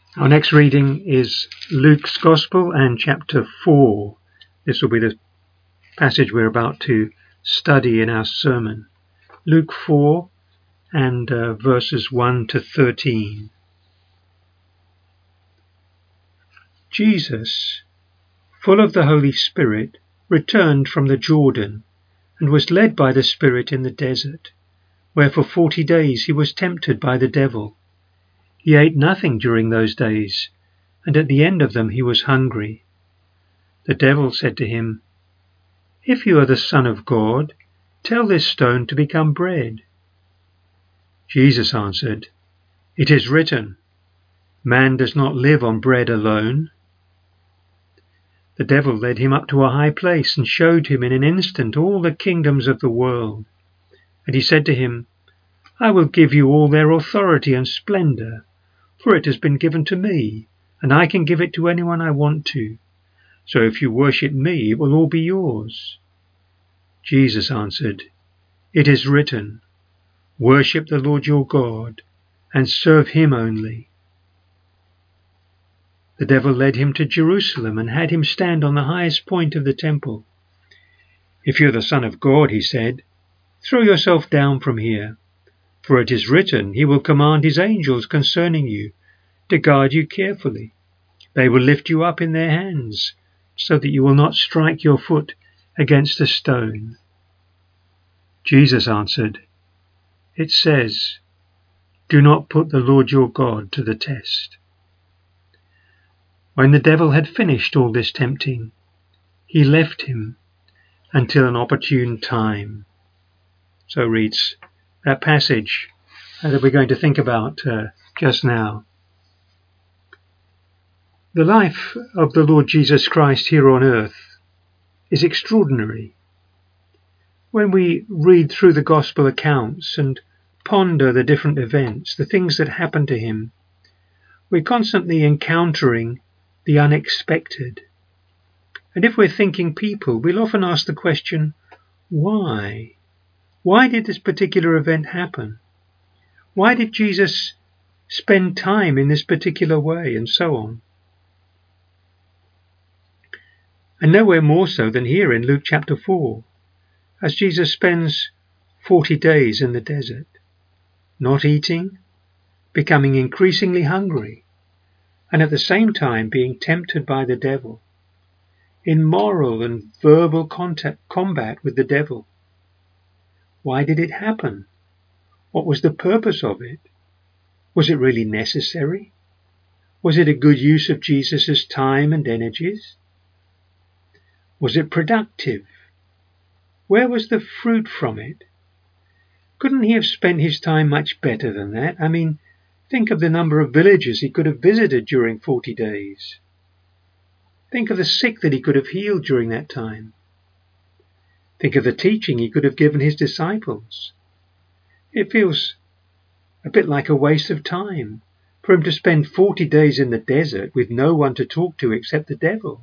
Our next reading is Luke's Gospel and chapter 4. This will be the passage we're about to study in our sermon. Luke 4 and verses 1 to 13. Jesus, full of the Holy Spirit, returned from the Jordan and was led by the Spirit in the desert, where for 40 days he was tempted by the devil. He ate nothing during those days, and at the end of them he was hungry. The devil said to him, "If you are the Son of God, tell this stone to become bread." Jesus answered, "It is written, 'Man does not live on bread alone.'" The devil led him up to a high place and showed him in an instant all the kingdoms of the world. And he said to him, "I will give you all their authority and splendor, for it has been given to me, and I can give it to anyone I want to. So if you worship me, it will all be yours." Jesus answered, "It is written, 'Worship the Lord your God, and serve him only.'" The devil led him to Jerusalem and had him stand on the highest point of the temple. "If you are the Son of God," he said, "throw yourself down from here. For it is written, 'He will command his angels concerning you, to guard you carefully. They will lift you up in their hands, so that you will not strike your foot against a stone.'" Jesus answered, "It says, 'Do not put the Lord your God to the test.'" When the devil had finished all this tempting, he left him until an opportune time. So reads that passage that we're going to think about just now. The life of the Lord Jesus Christ here on earth is extraordinary. When we read through the gospel accounts and ponder the different events, the things that happen to him, we're constantly encountering the unexpected. And if we're thinking people, we'll often ask the question, why? Why did this particular event happen? Why did Jesus spend time in this particular way, and so on? And nowhere more so than here in Luke chapter 4, as Jesus spends 40 days in the desert, not eating, becoming increasingly hungry, and at the same time being tempted by the devil, in moral and verbal combat with the devil. Why did it happen? What was the purpose of it? Was it really necessary? Was it a good use of Jesus' time and energies? Was it productive? Where was the fruit from it? Couldn't he have spent his time much better than that? I mean, think of the number of villages he could have visited during 40 days. Think of the sick that he could have healed during that time. Think of the teaching he could have given his disciples. It feels a bit like a waste of time for him to spend 40 days in the desert with no one to talk to except the devil.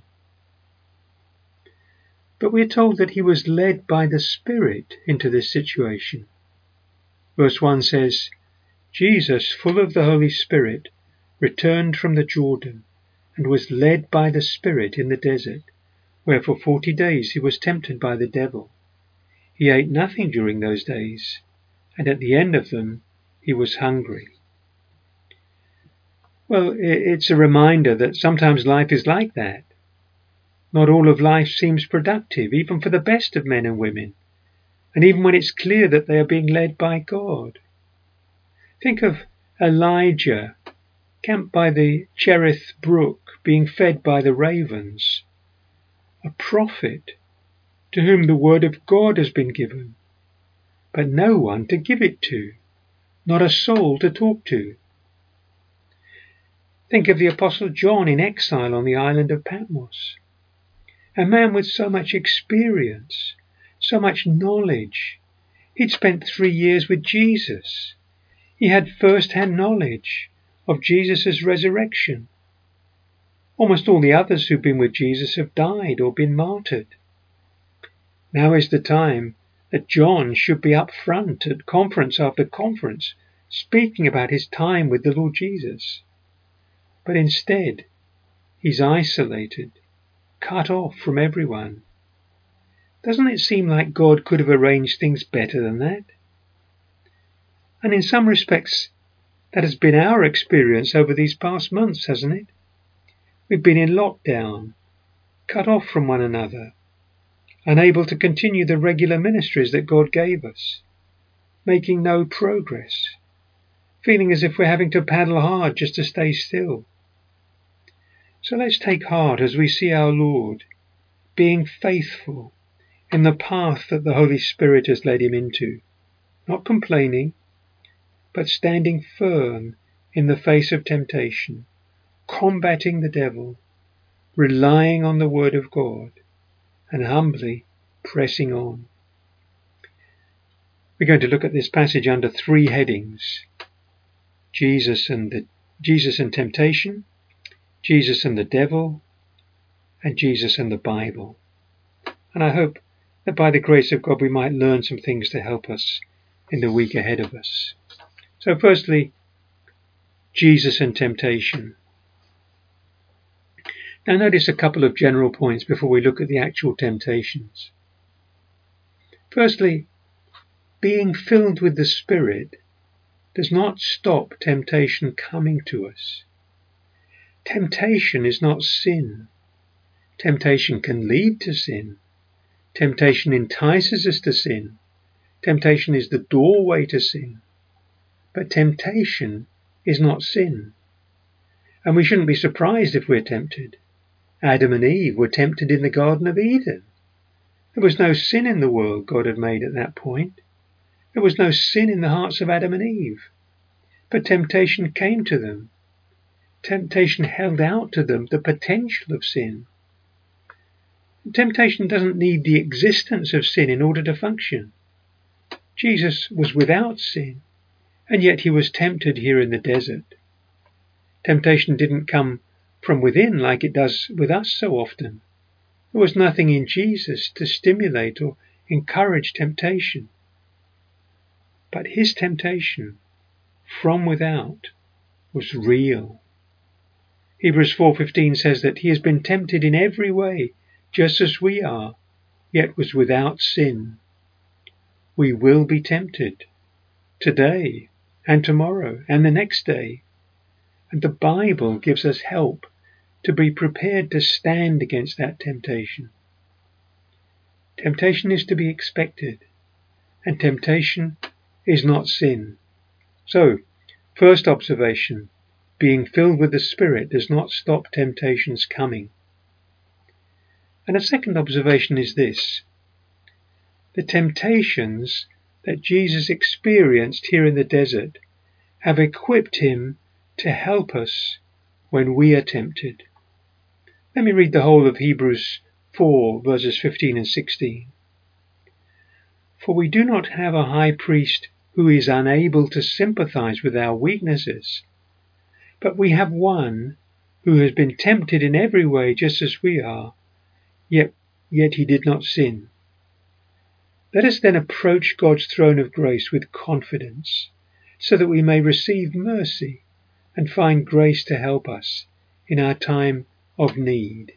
But we're told that he was led by the Spirit into this situation. Verse 1 says, "Jesus, full of the Holy Spirit, returned from the Jordan and was led by the Spirit in the desert, where for 40 days he was tempted by the devil. He ate nothing during those days, and at the end of them he was hungry." Well, it's a reminder that sometimes life is like that. Not all of life seems productive, even for the best of men and women, and even when it's clear that they are being led by God. Think of Elijah, camped by the Cherith Brook, being fed by the ravens, a prophet to whom the word of God has been given, but no one to give it to, not a soul to talk to. Think of the Apostle John in exile on the island of Patmos, a man with so much experience, so much knowledge. He'd spent 3 years with Jesus. He had first-hand knowledge of Jesus' resurrection. Almost all the others who've been with Jesus have died or been martyred. Now is the time that John should be up front at conference after conference, speaking about his time with the Lord Jesus. But instead, he's isolated, cut off from everyone. Doesn't it seem like God could have arranged things better than that? And in some respects, that has been our experience over these past months, hasn't it? We've been in lockdown, cut off from one another, unable to continue the regular ministries that God gave us, making no progress, feeling as if we're having to paddle hard just to stay still. So let's take heart as we see our Lord being faithful in the path that the Holy Spirit has led him into, not complaining, but standing firm in the face of temptation, combating the devil, relying on the word of God, and humbly pressing on. We're going to look at this passage under three headings: Jesus and temptation, Jesus and the devil, and Jesus and the Bible. And I hope that by the grace of God we might learn some things to help us in the week ahead of us. So firstly, Jesus and temptation. Now notice a couple of general points before we look at the actual temptations. Firstly, being filled with the Spirit does not stop temptation coming to us. Temptation is not sin. Temptation can lead to sin. Temptation entices us to sin. Temptation is the doorway to sin. But temptation is not sin. And we shouldn't be surprised if we're tempted. Adam and Eve were tempted in the Garden of Eden. There was no sin in the world God had made at that point. There was no sin in the hearts of Adam and Eve. But temptation came to them. Temptation held out to them the potential of sin. Temptation doesn't need the existence of sin in order to function. Jesus was without sin, and yet he was tempted here in the desert. Temptation didn't come from within like it does with us so often. There was nothing in Jesus to stimulate or encourage temptation. But his temptation from without was real. Hebrews 4:15 says that he has been tempted in every way, just as we are, yet was without sin. We will be tempted today and tomorrow and the next day. And the Bible gives us help to be prepared to stand against that temptation. Temptation is to be expected, and temptation is not sin. So, first observation, being filled with the Spirit does not stop temptations coming. And a second observation is this: the temptations that Jesus experienced here in the desert have equipped him to help us when we are tempted. Let me read the whole of Hebrews 4, verses 15 and 16. For we do not have a high priest who is unable to sympathize with our weaknesses, but we have one who has been tempted in every way just as we are, yet he did not sin. Let us then approach God's throne of grace with confidence, so that we may receive mercy and find grace to help us in our time of need.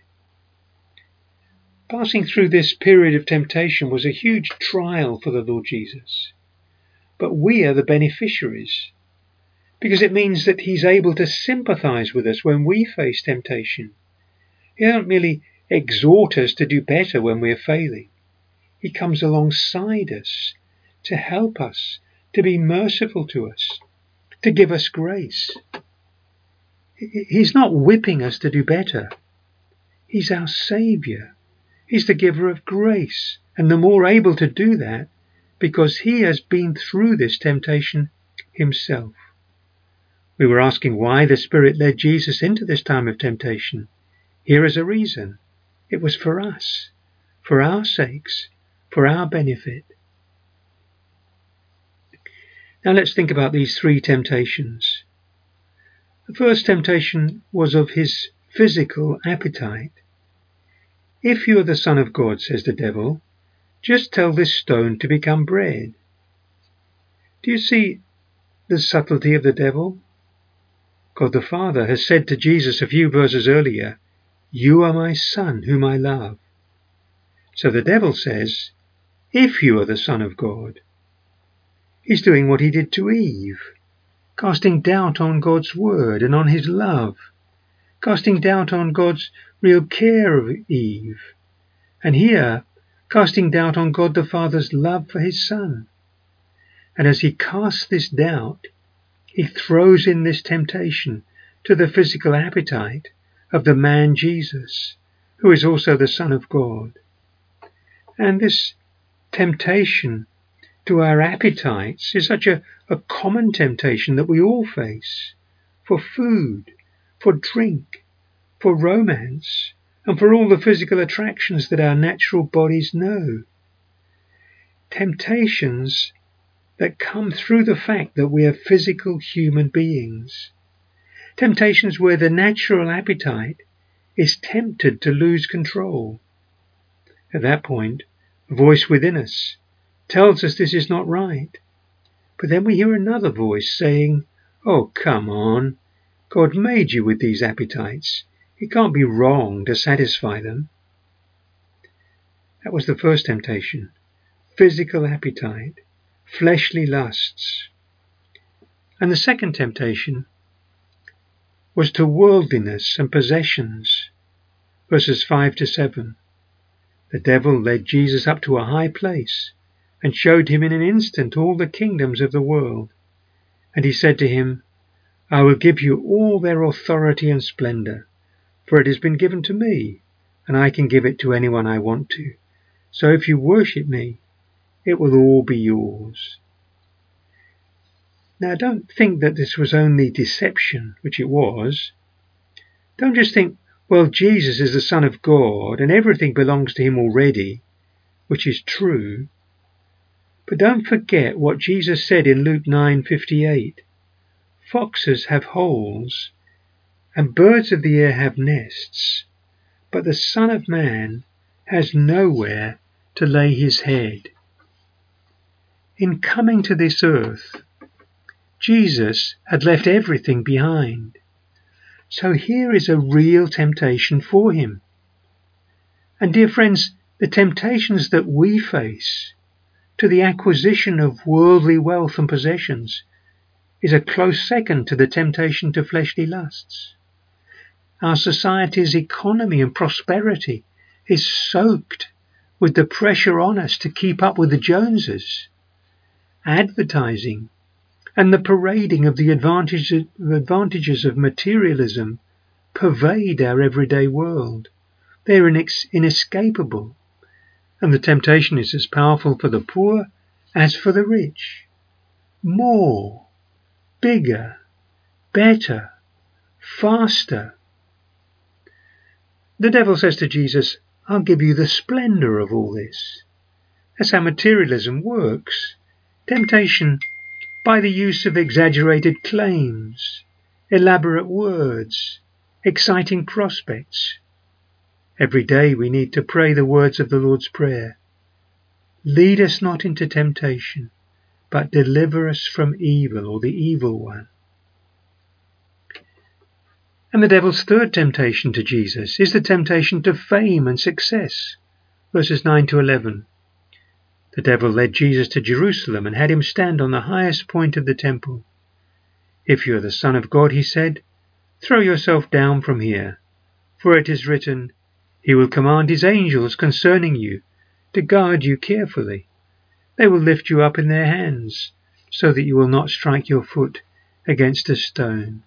Passing through this period of temptation was a huge trial for the Lord Jesus. But we are the beneficiaries, because it means that he's able to sympathize with us when we face temptation. He doesn't merely exhort us to do better when we're failing. He comes alongside us to help us, to be merciful to us, to give us grace. He's not whipping us to do better. He's our Saviour. He's the giver of grace, and the more able to do that because he has been through this temptation himself. We were asking why the Spirit led Jesus into this time of temptation. Here is a reason. It was for us, for our sakes, for our benefit. Now let's think about these three temptations. The first temptation was of his physical appetite. If you are the Son of God, says the devil, just tell this stone to become bread. Do you see the subtlety of the devil? God the Father has said to Jesus a few verses earlier, "You are my Son, whom I love." So the devil says, if you are the Son of God, he's doing what he did to Eve, casting doubt on God's word and on his love, casting doubt on God's real care of Eve, and here, casting doubt on God the Father's love for his Son. And as he casts this doubt, he throws in this temptation to the physical appetite of the man Jesus, who is also the Son of God. And this temptation to our appetites is such a common temptation that we all face, for food, for drink, for romance, and for all the physical attractions that our natural bodies know. Temptations that come through the fact that we are physical human beings. Temptations where the natural appetite is tempted to lose control. At that point, a voice within us tells us this is not right. But then we hear another voice saying, "Oh, come on. God made you with these appetites. It can't be wrong to satisfy them." That was the first temptation. Physical appetite, fleshly lusts. And the second temptation was to worldliness and possessions. Verses 5 to 7. The devil led Jesus up to a high place and showed him in an instant all the kingdoms of the world. And he said to him, "I will give you all their authority and splendor, for it has been given to me, and I can give it to anyone I want to. So if you worship me, it will all be yours." Now don't think that this was only deception, which it was. Don't just think, well, Jesus is the Son of God and everything belongs to him already, which is true. But don't forget what Jesus said in Luke 9:58. Foxes have holes and birds of the air have nests, but the Son of Man has nowhere to lay his head. In coming to this earth, Jesus had left everything behind. So here is a real temptation for him. And dear friends, the temptations that we face to the acquisition of worldly wealth and possessions is a close second to the temptation to fleshly lusts. Our society's economy and prosperity is soaked with the pressure on us to keep up with the Joneses. Advertising and the parading of the advantages of materialism pervade our everyday world. They're inescapable, and the temptation is as powerful for the poor as for the rich. More, bigger, better, faster. The devil says to Jesus, "I'll give you the splendor of all this." That's how materialism works. Temptation by the use of exaggerated claims, elaborate words, exciting prospects. Every day we need to pray the words of the Lord's Prayer. Lead us not into temptation, but deliver us from evil, or the evil one. And the devil's third temptation to Jesus is the temptation to fame and success. Verses 9 to 11. The devil led Jesus to Jerusalem and had him stand on the highest point of the temple. "If you are the Son of God," he said, "throw yourself down from here, for it is written, he will command his angels concerning you to guard you carefully. They will lift you up in their hands, so that you will not strike your foot against a stone."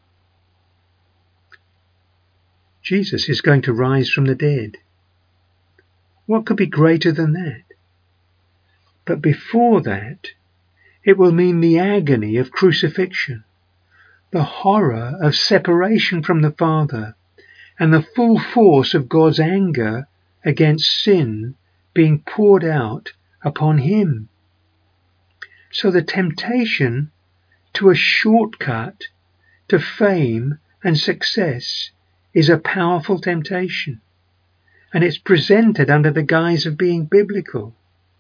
Jesus is going to rise from the dead. What could be greater than that? But before that, it will mean the agony of crucifixion, the horror of separation from the Father, and the full force of God's anger against sin being poured out upon him. So the temptation to a shortcut to fame and success is a powerful temptation, and it's presented under the guise of being biblical.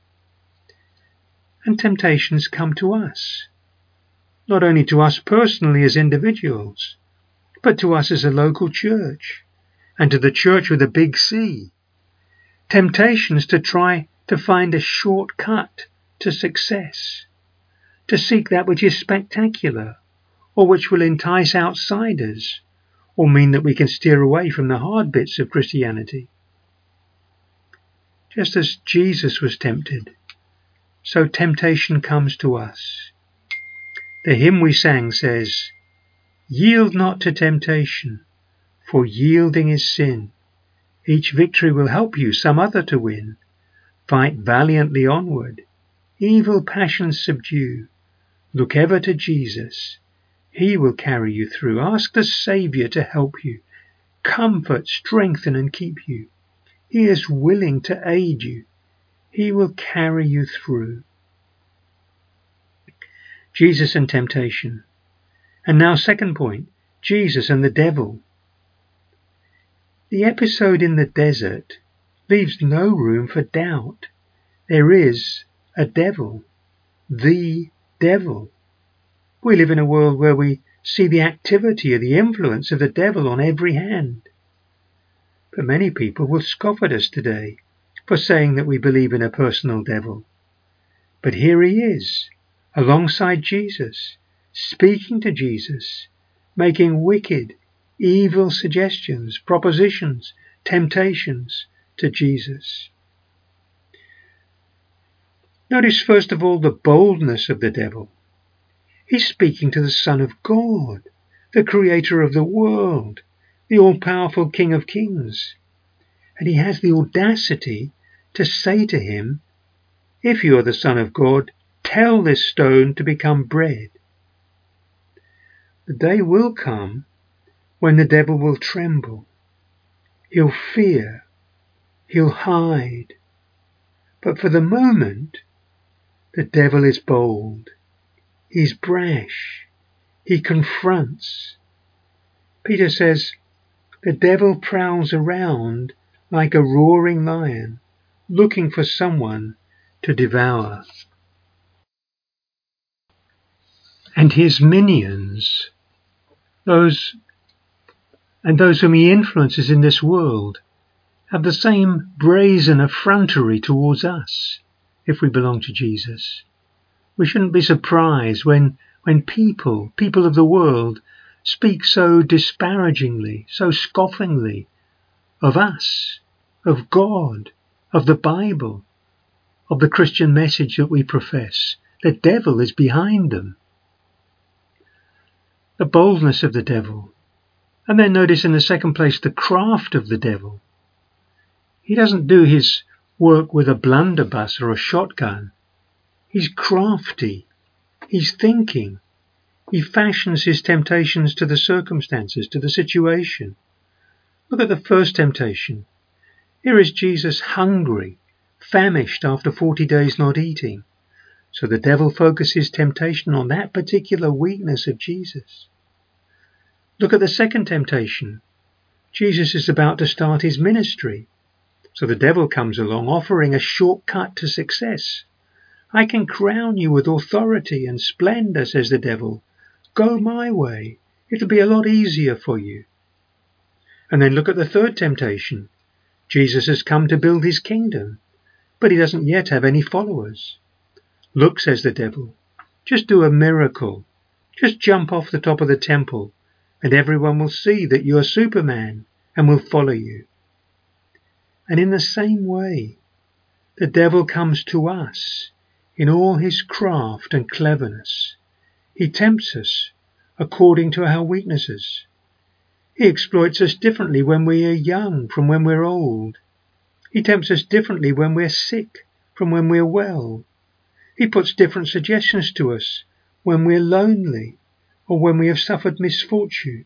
And temptations come to us, not only to us personally as individuals, but to us as a local church, and to the church with a big C. Temptations to try to find a shortcut to success, to seek that which is spectacular, or which will entice outsiders, or mean that we can steer away from the hard bits of Christianity. Just as Jesus was tempted, so temptation comes to us. The hymn we sang says, "Yield not to temptation, for yielding is sin. Each victory will help you some other to win. Fight valiantly onward, evil passions subdue. Look ever to Jesus, he will carry you through. Ask the Saviour to help you, comfort, strengthen and keep you. He is willing to aid you. He will carry you through." Jesus and temptation. And now, second point, Jesus and the devil. The episode in the desert leaves no room for doubt. There is a devil, the devil. We live in a world where we see the activity or the influence of the devil on every hand. But many people will scoff at us today for saying that we believe in a personal devil. But here he is, alongside Jesus, speaking to Jesus, making wicked, evil suggestions, propositions, temptations to Jesus. Notice first of all the boldness of the devil. He's speaking to the Son of God, the Creator of the world, the all-powerful King of Kings. And he has the audacity to say to him, "If you are the Son of God, tell this stone to become bread." The day will come when the devil will tremble. He'll fear. He'll hide. But for the moment, the devil is bold. He's brash. He confronts. Peter says, the devil prowls around like a roaring lion, looking for someone to devour. And his minions, those whom he influences in this world, have the same brazen effrontery towards us if we belong to Jesus. We shouldn't be surprised when people of the world, speak so disparagingly, so scoffingly of us, of God, of the Bible, of the Christian message that we profess. The devil is behind them. The boldness of the devil. And then notice in the second place the craft of the devil. He doesn't do his work with a blunderbuss or a shotgun. He's crafty. He's thinking. He fashions his temptations to the circumstances, to the situation. Look at the first temptation. Here is Jesus hungry, famished after 40 days not eating. So the devil focuses temptation on that particular weakness of Jesus. Look at the second temptation. Jesus is about to start his ministry. So the devil comes along offering a shortcut to success. I can crown you with authority and splendor, says the devil. Go my way. It'll be a lot easier for you. And then look at the third temptation. Jesus has come to build his kingdom, but he doesn't yet have any followers. Look, says the devil, just do a miracle. Just jump off the top of the temple, and everyone will see that you're Superman and will follow you. And in the same way, the devil comes to us in all his craft and cleverness. He tempts us according to our weaknesses. He exploits us differently when we are young from when we're old. He tempts us differently when we're sick from when we're well. He puts different suggestions to us when we're lonely or when we have suffered misfortune.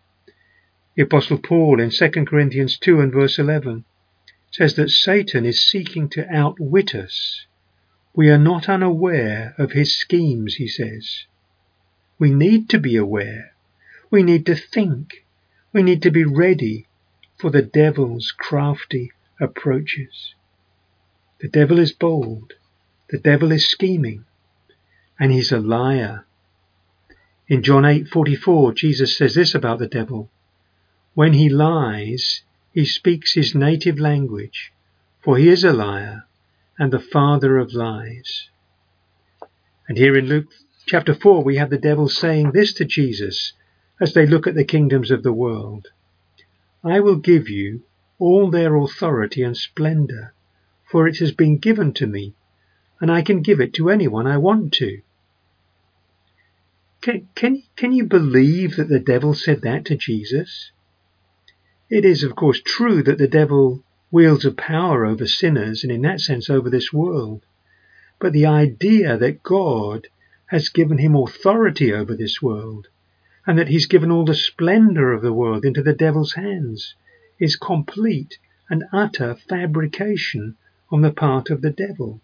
The Apostle Paul in 2 Corinthians 2 and verse 11 says that Satan is seeking to outwit us. We are not unaware of his schemes, he says. We need to be aware. We need to think. We need to be ready for the devil's crafty approaches. The devil is bold. The devil is scheming. And he's a liar. In John 8:44, Jesus says this about the devil: "When he lies, he speaks his native language, for he is a liar and the father of lies." And here in Luke chapter 4, we have the devil saying this to Jesus as they look at the kingdoms of the world: "I will give you all their authority and splendor, for it has been given to me, and I can give it to anyone I want to." Can you believe that the devil said that to Jesus? It is, of course, true that the devil wields a power over sinners and in that sense over this world. But the idea that God has given him authority over this world and that he's given all the splendor of the world into the devil's hands is complete and utter fabrication on the part of the devil.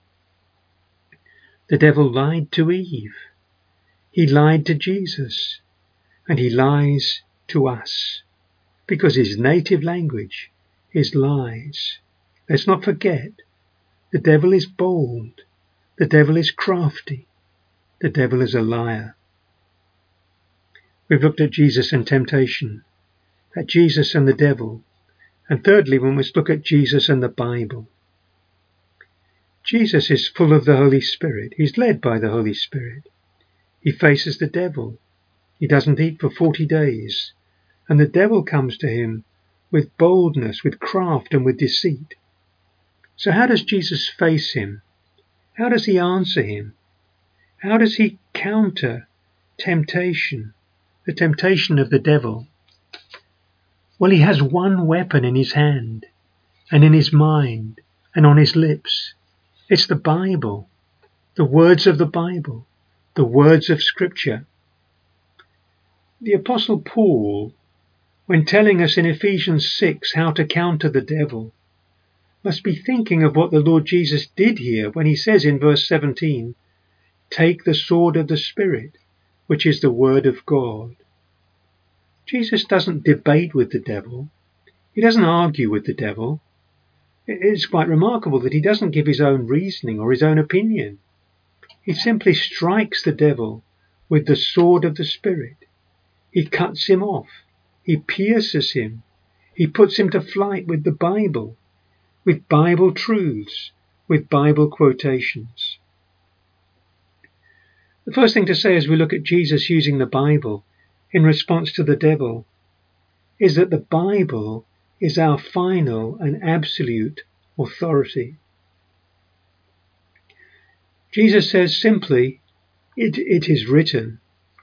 The devil lied to Eve. He lied to Jesus, and he lies to us because his native language is lies. Let's not forget, the devil is bold, the devil is crafty, the devil is a liar. We've looked at Jesus and temptation, at Jesus and the devil, and thirdly, we must look at Jesus and the Bible. Jesus is full of the Holy Spirit. He's led by the Holy Spirit. He faces the devil. He doesn't eat for 40 days. And the devil comes to him with boldness, with craft, and with deceit. So how does Jesus face him? How does he answer him? How does he counter temptation, the temptation of the devil? Well, he has one weapon in his hand, and in his mind, and on his lips. It's the Bible, the words of the Bible, the words of Scripture. The Apostle Paul, when telling us in Ephesians 6 how to counter the devil, must be thinking of what the Lord Jesus did here when he says in verse 17, "Take the sword of the Spirit, which is the word of God." Jesus doesn't debate with the devil. He doesn't argue with the devil. It's quite remarkable that he doesn't give his own reasoning or his own opinion. He simply strikes the devil with the sword of the Spirit. He cuts him off. He pierces him. He puts him to flight with the Bible, with Bible truths, with Bible quotations. The first thing to say as we look at Jesus using the Bible in response to the devil is that the Bible is our final and absolute authority. Jesus says simply, it is written.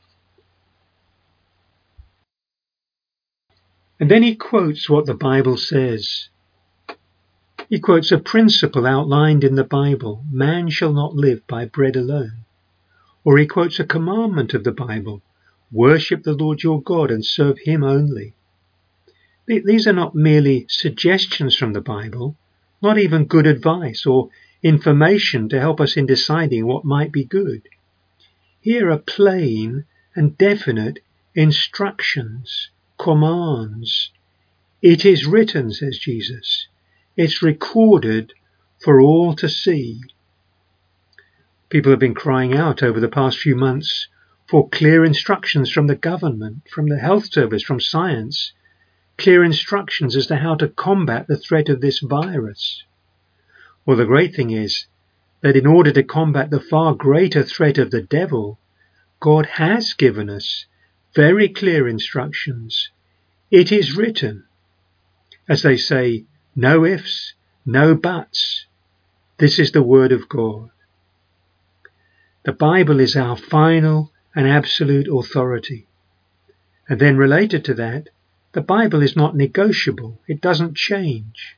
And then he quotes what the Bible says. He quotes a principle outlined in the Bible: man shall not live by bread alone. Or he quotes a commandment of the Bible: worship the Lord your God and serve him only. These are not merely suggestions from the Bible, not even good advice or information to help us in deciding what might be good. Here are plain and definite instructions, commands. It is written, says Jesus. It's recorded for all to see. People have been crying out over the past few months for clear instructions from the government, from the health service, from science, clear instructions as to how to combat the threat of this virus. Well, the great thing is that in order to combat the far greater threat of the devil, God has given us very clear instructions. It is written. As they say, no ifs, no buts. This is the word of God. The Bible is our final and absolute authority. And then related to that, the Bible is not negotiable. It doesn't change.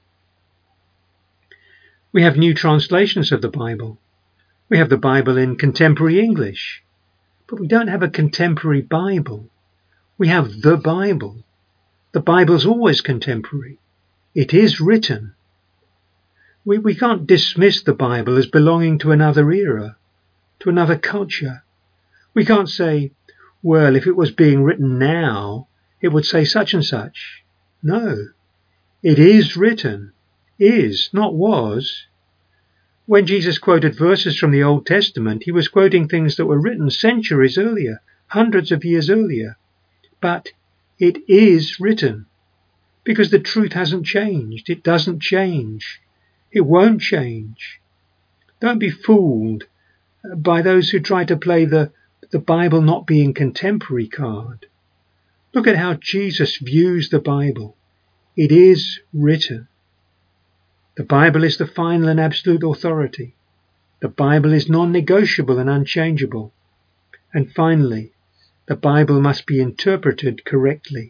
We have new translations of the Bible. We have the Bible in contemporary English. But we don't have a contemporary Bible. We have the Bible. The Bible's always contemporary. It is written. We can't dismiss the Bible as belonging to another era, to another culture. We can't say, well, if it was being written now, it would say such and such. No, it is written. Is, not was. When Jesus quoted verses from the Old Testament, he was quoting things that were written centuries earlier, hundreds of years earlier. But it is written, because the truth hasn't changed. It doesn't change. It won't change. Don't be fooled by those who try to play the Bible not being contemporary card. Look at how Jesus views the Bible. It is written. The Bible is the final and absolute authority. The Bible is non-negotiable and unchangeable. And finally, the Bible must be interpreted correctly.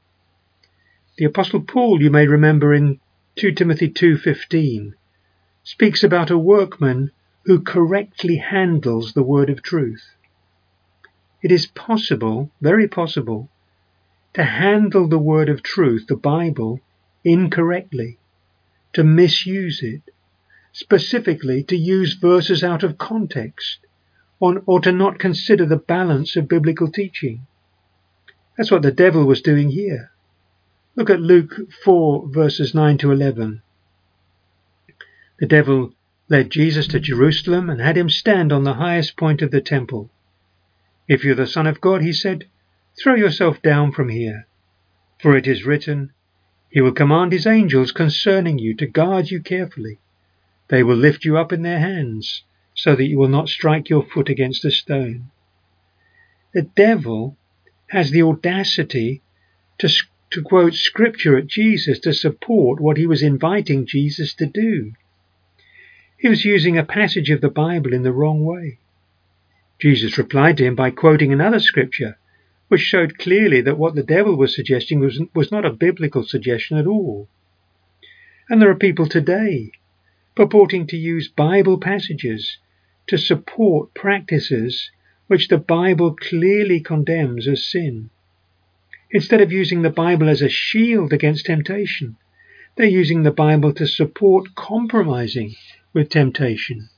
The Apostle Paul, you may remember in 2 Timothy 2:15, speaks about a workman who correctly handles the word of truth. It is possible, very possible, to handle the word of truth, the Bible, incorrectly, to misuse it, specifically to use verses out of context, or to not consider the balance of biblical teaching. That's what the devil was doing here. Look at Luke 4, verses 9 to 11. The devil led Jesus to Jerusalem and had him stand on the highest point of the temple. "If you're the Son of God," he said, "throw yourself down from here. For it is written, He will command His angels concerning you to guard you carefully. They will lift you up in their hands, so that you will not strike your foot against a stone." The devil has the audacity to quote scripture at Jesus to support what he was inviting Jesus to do. He was using a passage of the Bible in the wrong way. Jesus replied to him by quoting another scripture, which showed clearly that what the devil was suggesting was not a biblical suggestion at all. And there are people today purporting to use Bible passages to support practices which the Bible clearly condemns as sin. Instead of using the Bible as a shield against temptation, they're using the Bible to support compromising with temptation.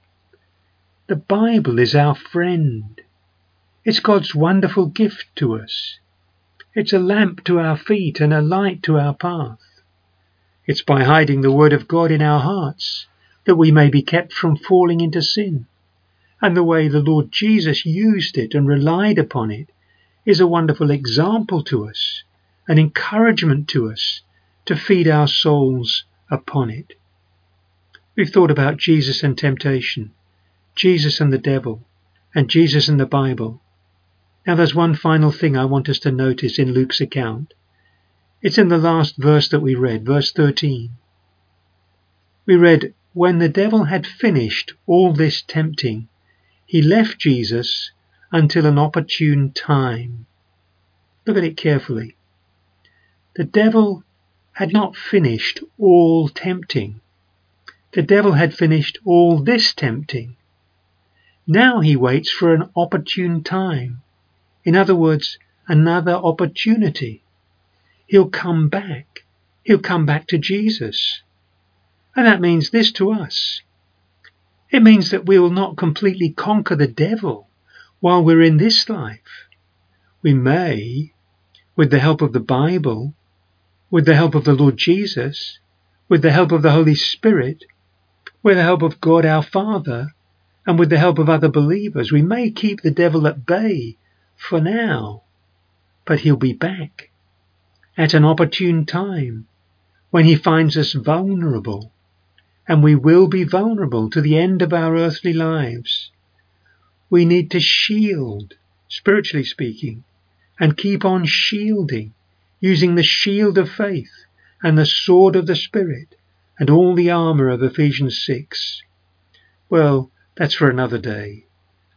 The Bible is our friend. It's God's wonderful gift to us. It's a lamp to our feet and a light to our path. It's by hiding the Word of God in our hearts that we may be kept from falling into sin. And the way the Lord Jesus used it and relied upon it is a wonderful example to us, an encouragement to us to feed our souls upon it. We've thought about Jesus and temptation, Jesus and the devil, and Jesus and the Bible. Now there's one final thing I want us to notice in Luke's account. It's in the last verse that we read, verse 13. We read, "When the devil had finished all this tempting, he left Jesus until an opportune time." Look at it carefully. The devil had not finished all tempting. The devil had finished all this tempting. Now he waits for an opportune time. In other words, another opportunity. He'll come back. He'll come back to Jesus. And that means this to us. It means that we will not completely conquer the devil while we're in this life. We may, with the help of the Bible, with the help of the Lord Jesus, with the help of the Holy Spirit, with the help of God our Father, and with the help of other believers, we may keep the devil at bay for now, but he'll be back at an opportune time when he finds us vulnerable, and we will be vulnerable to the end of our earthly lives. We need to shield, spiritually speaking, and keep on shielding, using the shield of faith and the sword of the Spirit and all the armour of Ephesians 6. Well, that's for another day.